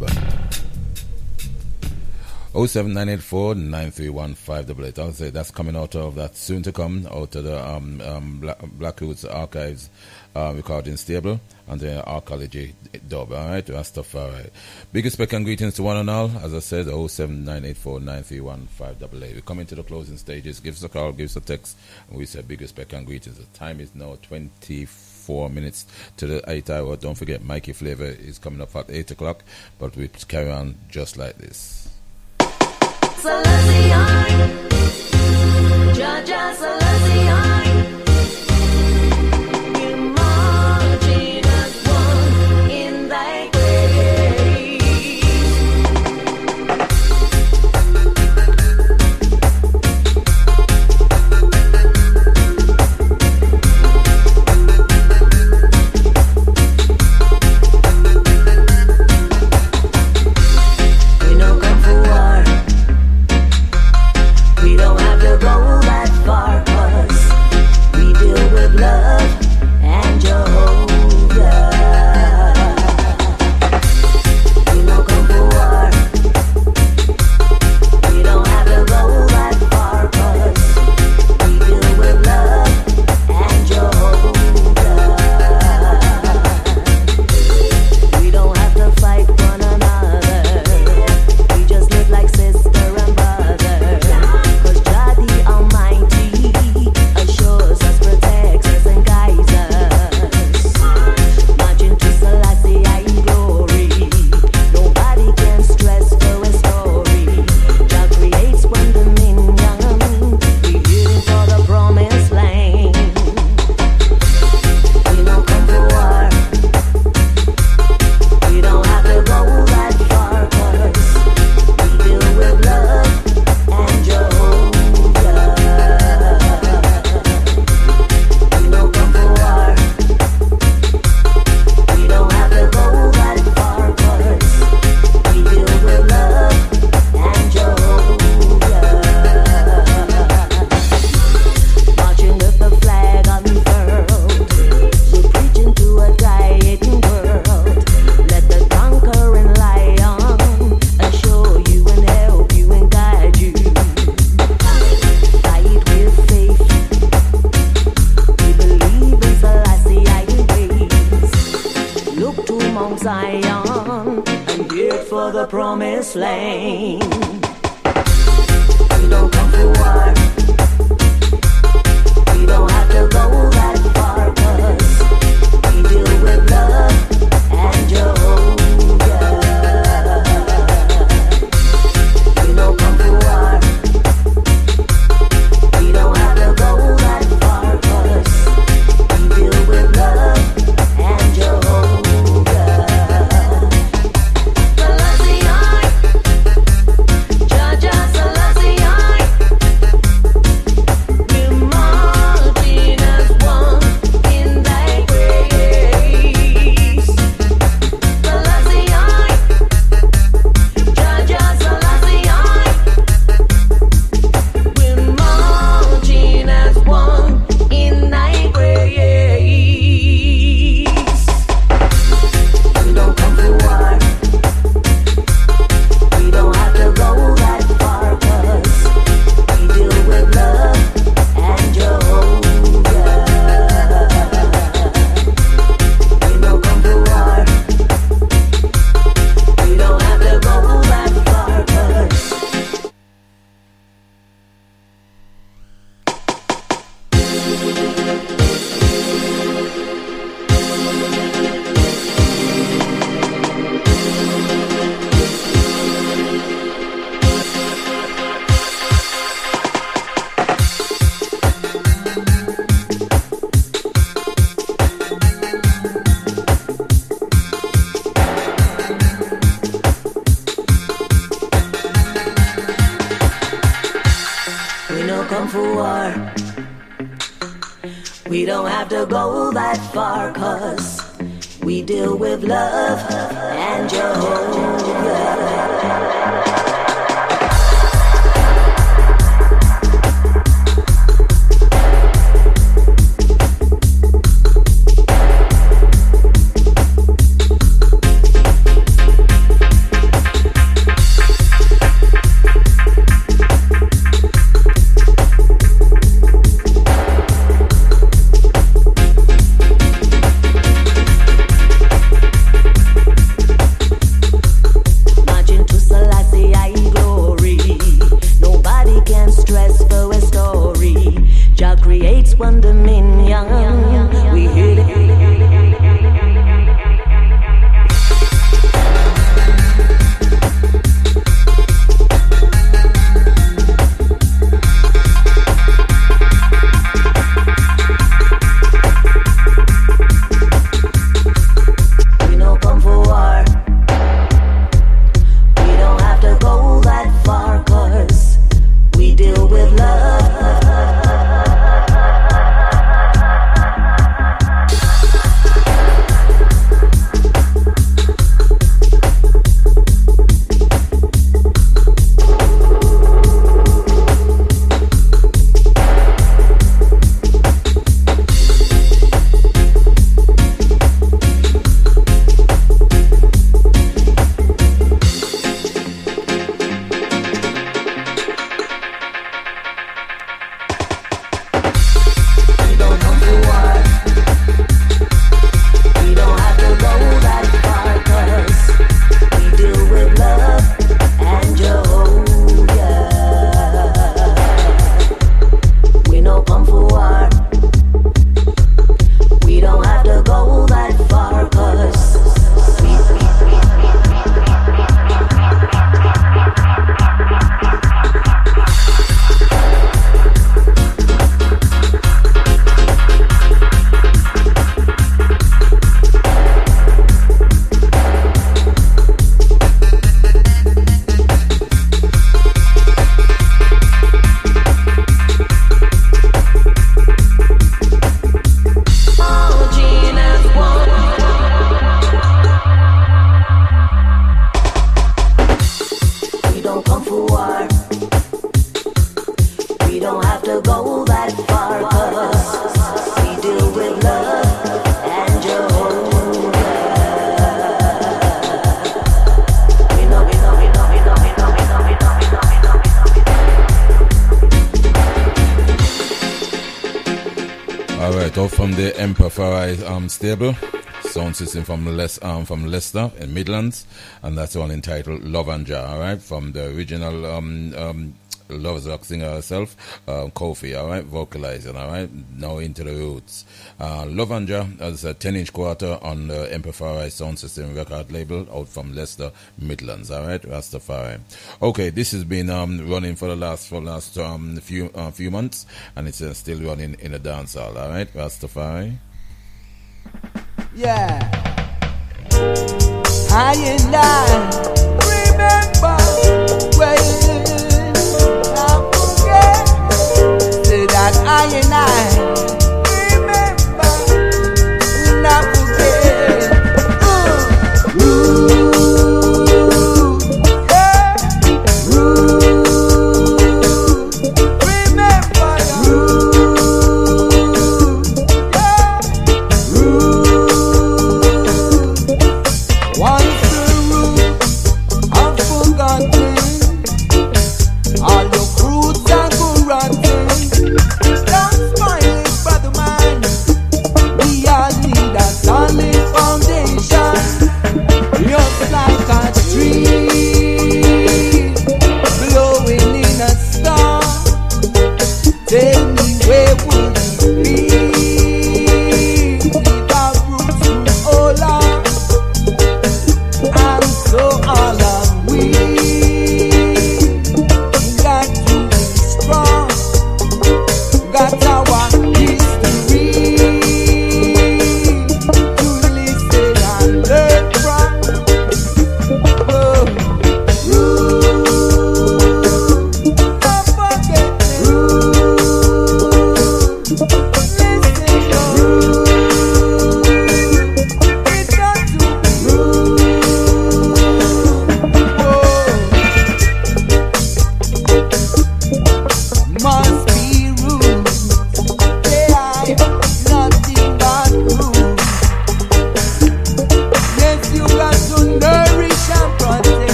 oh seven nine eight four nine three one five eight eight. I'll say that's coming out of that soon to come out of the um, um, Black, Black Roots Archives uh, recording stable and the archaeology dub. All right, that's stuff. All right. Big respect and greetings to one and all. As I said, oh seven nine eight four nine three one five eight eight. We're coming to the closing stages. Give us a call, give us a text, and we say big respect and greetings. The time is now twenty four minutes to the eight hour. Don't forget, Mikey Flavor is coming up at eight o'clock, but we carry on just like this. Selassie, Jaja Selassie, imagine as one in thy grace. We don't come for war. We don't have to go that far, 'cause we deal with love and Jehovah. We don't come for war. We don't have to go that far, 'cause we deal with love and Jehovah. We don't have to fight one another. We just live like sister and brother. 'Cause Jah the Almighty assures us, protects us and guides us. Marching to Selassie I glory. Nobody can stress for a story. Jah creates one dominion. We heading for the promised land. We don't come for war. We don't have to go that far, 'cause we deal with love and Jehovah. We don't come for war. We don't have to go that far, 'cause we deal with love and Jehovah. Marching with the flag unfurled, we're preaching to a dying world. Let the conquering lion assure you and help you and guide you. Fight with faith. We believe in Selassie I ways. Look to Mount Zion and head for the promised land. We don't come for war. We don't have to go that far, 'cause we deal with love and Jehovah. We don't come for war. We don't have to go that far, 'cause we deal with love and Jehovah. Selassie I, Jaja Selassie I, we're marching as one in thy grace. Selassie I, Jaja Selassie I, we're marching as one in thy grace. We don't come for war. We don't have to go that far, 'cause we deal with love and Jehovah. We don't come for war. We don't have to go that far, 'cause we don't come for war. We don't have to go that far, 'cause we deal with love and Jehovah. right, out from the Emperor Farai um, stable, sound system from Les- um, from Leicester in Midlands, and that's the one entitled Love and Jar, all right, from the original um, um, Love's Rock singer herself, uh, Kofi, all right, vocalizing, all right, now into the roots. Uh, Love and Jar as a ten inch quarter on the Emperor Farai sound system record label out from Leicester, Midlands, all right, Rastafari. Okay, this has been um, running for the last for the last um, few uh, few months, and it's uh, still running in the dance hall, all right, Rastafari. Yeah. I and I remember when I forget. Say that I and I remember when I forget. Uh. Ooh, yeah. Ooh, remember the ooh, yeah. Ooh. Once the root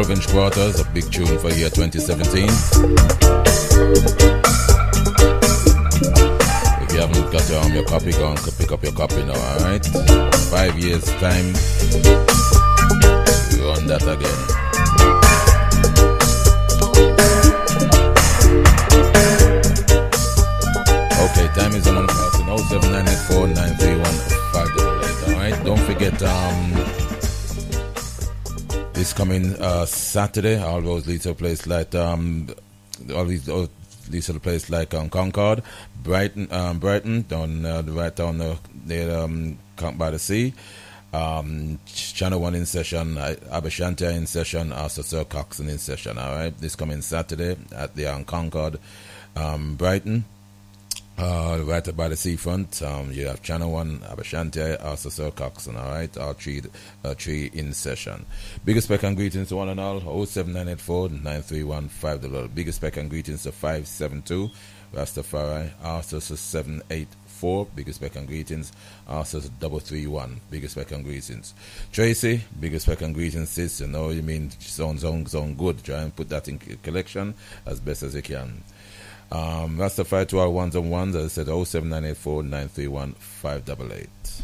twelve inch quarters, a big tune for year twenty seventeen. If you haven't got um, your copy, go and pick up your copy now, alright? Five years time, we run that again. Okay, time is on passing. oh seven nine eight four nine three one five eight eight, alright? Don't forget, um, this coming uh, Saturday, all those little places like, um, all these all these little places like um, Concord, Brighton, um, Brighton, down uh, right down the, there, um, by the sea. Um, Channel One in session, Abashantia in session, also Sir Coxon in session. All right, this coming Saturday at the um, Concord, um, Brighton, uh, right by the seafront. Um, you have Channel One, Abashantia, also Sir Coxon. All right, all three, uh, three in session. Biggest spec and greetings to one and all. oh seven nine eight four nine three one five. Biggest spec and greetings to five seven two Rastafari, also seven eight. Four, biggest spec and greetings. Also double three one, biggest spec and greetings. Tracy, biggest spec and greetings, sis. You know you mean sound sound sound good. Try and put that in collection as best as you can. Um Rastafari to our ones and ones, as I said, oh seven nine eight four nine three one five eight eight.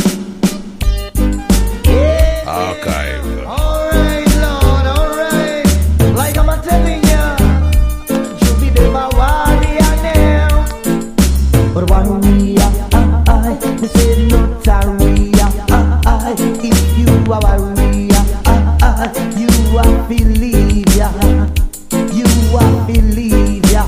Archive. Alright, Lord, alright. Like I'm telling ya, you be the warrior now. But warrior, I, me say no warrior, I, if you are warrior, I, you are believe ya, you are believe ya.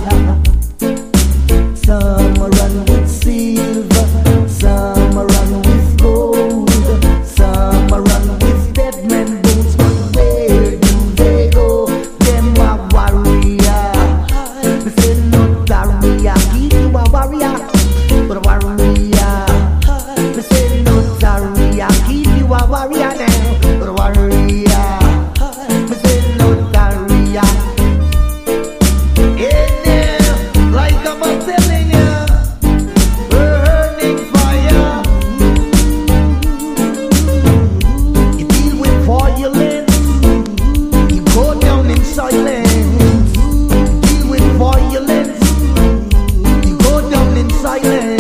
Some run with silver, some run with gold, some run with dead men boots, but where do they go? Them are warrior. Me say no warrior, if you are warrior. But a warrior, me say no warrior, keep you a warrior now. But a warrior, me say no warrior. Yeah, now, like I'm telling ya, burning fire. You deal with violence, you go down in silence. You deal with violence, you go down in silence.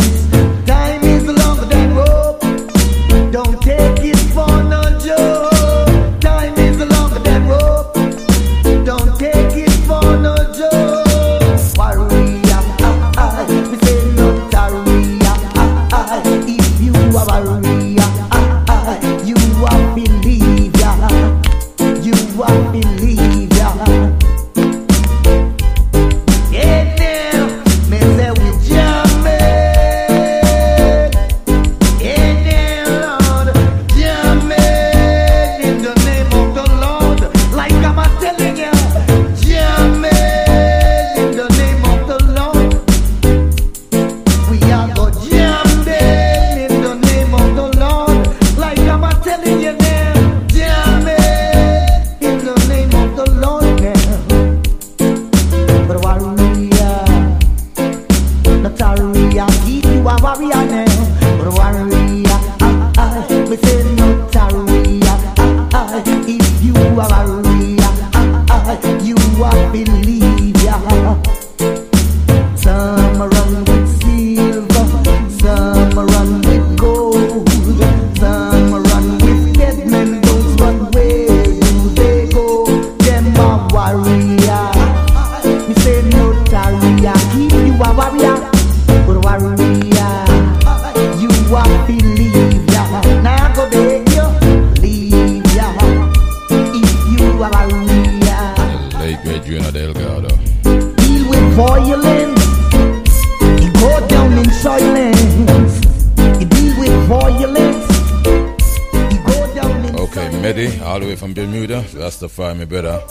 Rastafari, me brother.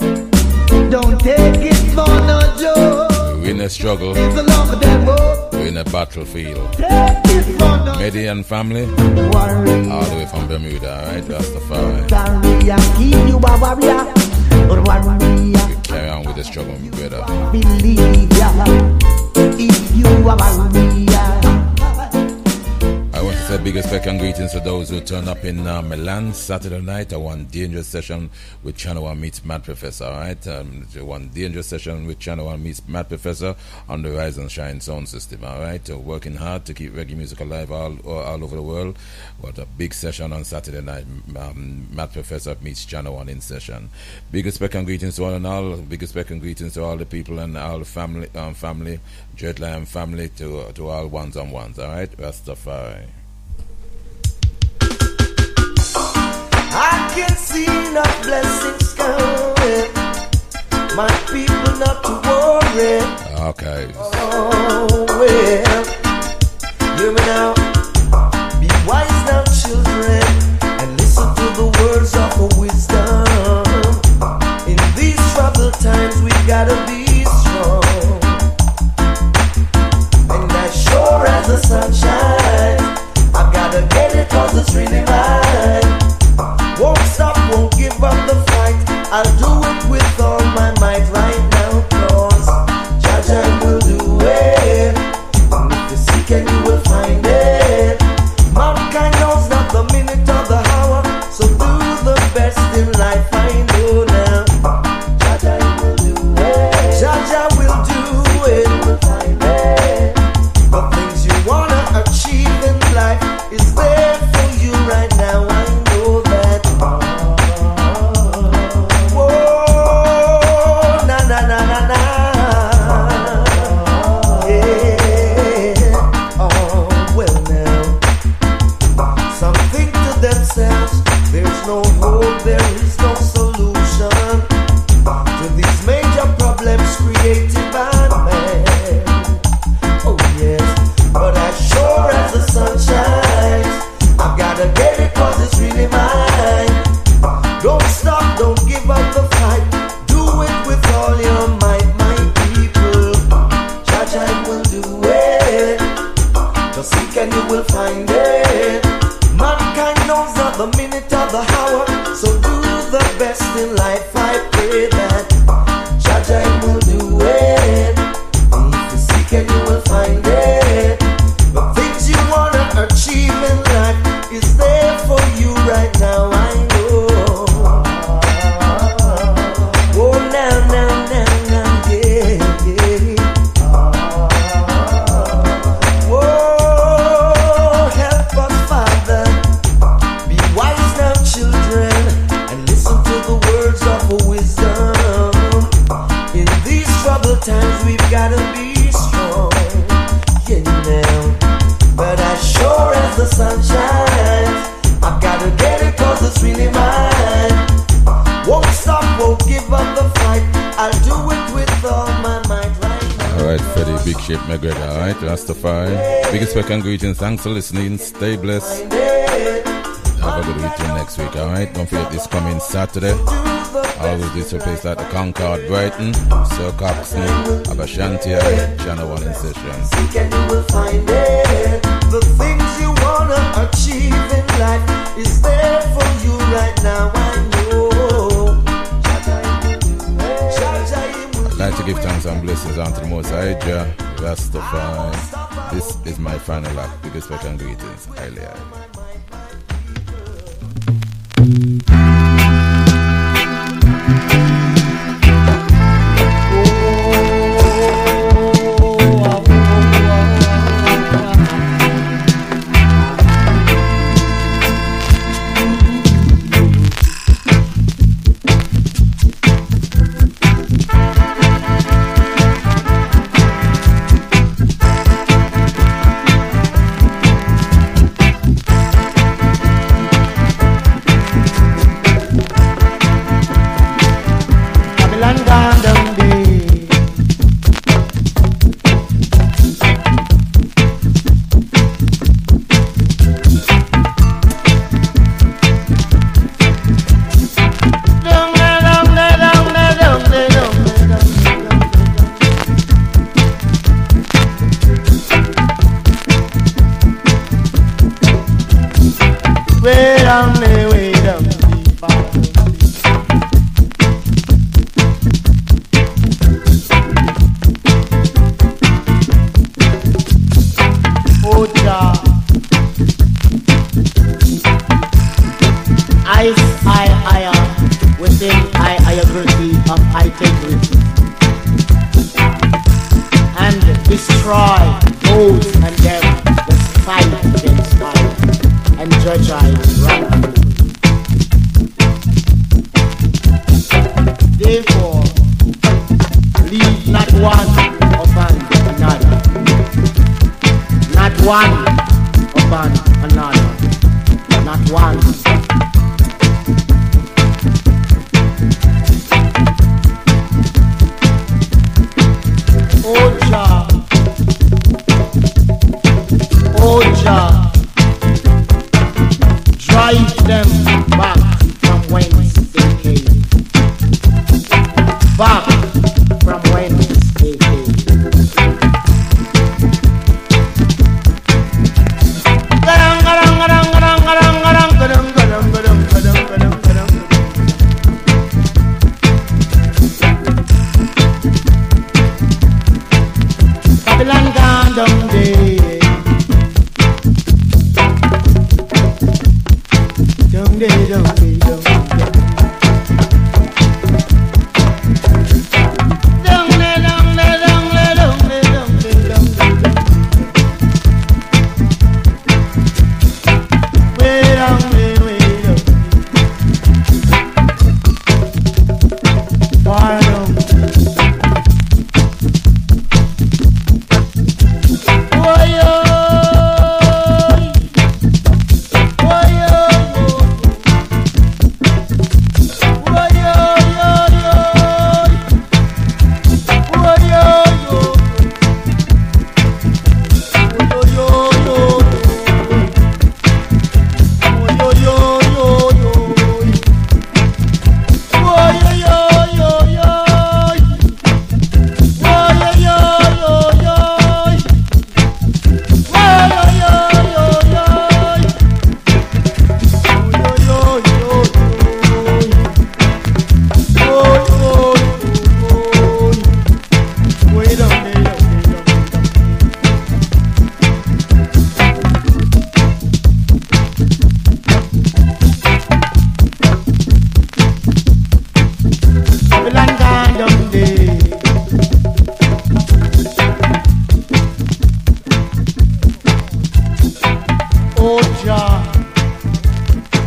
Don't take it for no joke. We in a struggle. It's a long that road. We in a battlefield. Take it for no Medi and family. Warrior. All the way from Bermuda, alright? Rastafari. Warrior, keep you a warrior. But warrior. We carry on with the struggle, me brother. Believe ya. If you are warrior. I want to say big respect and greetings to those who turn up in uh, Milan Saturday night. A one dangerous session with Channel One meets Mad Professor. All right, um, one dangerous session with Channel One meets Mad Professor on the Rise and Shine sound system. All right, uh, working hard to keep reggae music alive all all over the world. What a big session on Saturday night. Um, Mad Professor meets Channel One in session. Big respect and greetings to all and all. Big respect and greetings to all the people and all the family, um, family, Dreadline family, to uh, to all ones on ones. All right, Rastafari. I can see enough blessings coming. My people not to worry. Okay. Oh, well. Hear me now. Be wise now, children, and listen to the words of a wisdom. In these troubled times, we gotta be strong. And as sure as the sun shines, I gotta get it 'cause it's really mine. Won't stop, won't give up the fight. I'll do it with all my might right now, 'cause Jaja will do it. And if you seek and you will find it. Mankind knows not the minute or the hour, so do the best in life, I know now. Jaja will do it. Jaja will do it. Will find it. The things you wanna achieve in life is there for you right now, I know that. Whoa, na na na na na. Yeah. Oh, well now. Some think to themselves, there's no hope, there is no solution to these major problems created by man. Oh yes, but as sure as the sun shines, I've gotta get it 'cause it's really mine. Don't stop, don't give up the fight. Do it with all your might, my people. Jaja will do it. Just seek and you will find it. Mankind knows not the minute or the hour, so do the best in life. I pray that Jaja will do it. If you seek and you will find it. The things you wanna achieve in life is there for you right now, I know. Oh, now, now, now, now, yeah, yeah. Whoa, help us, Father. Be wise now, children, and listen to the words of wisdom. In these troubled times, we've gotta be strong. Yeah, now. But as sure as the sun shines, I've gotta get it 'cause it's really mine. Won't stop, won't give up the fight. I'll do it with all my might right now. Alright, Freddie, Big Shape McGregor, alright, Rastafari. Big respect and greetings, thanks for listening, stay blessed. Have a good week till next week, alright? Don't forget this coming Saturday. Always this place at the Concord, Brighton, Sir Coxney, Abashanti, Channel One in session. Seek and you will find it. The things you wanna achieve in life is there for you right now, I know. I'd like to give thanks and blessings unto the Most High Jah, Rastafari. This is my final act. Big respect and greetings. Highly high. Oh, those and them that fight against fire and judge I wrongfully. Therefore, leave not one upon another, not one upon another, not one. Oh Jah, oh Jah, drive them back from whence they came, back from whence they came. Gadang, gadang, gadang, gadang, gadang, gadang, gadang, gadang, gadang, gadang, gadang, gadang. Babylon gone down day, down day, down day.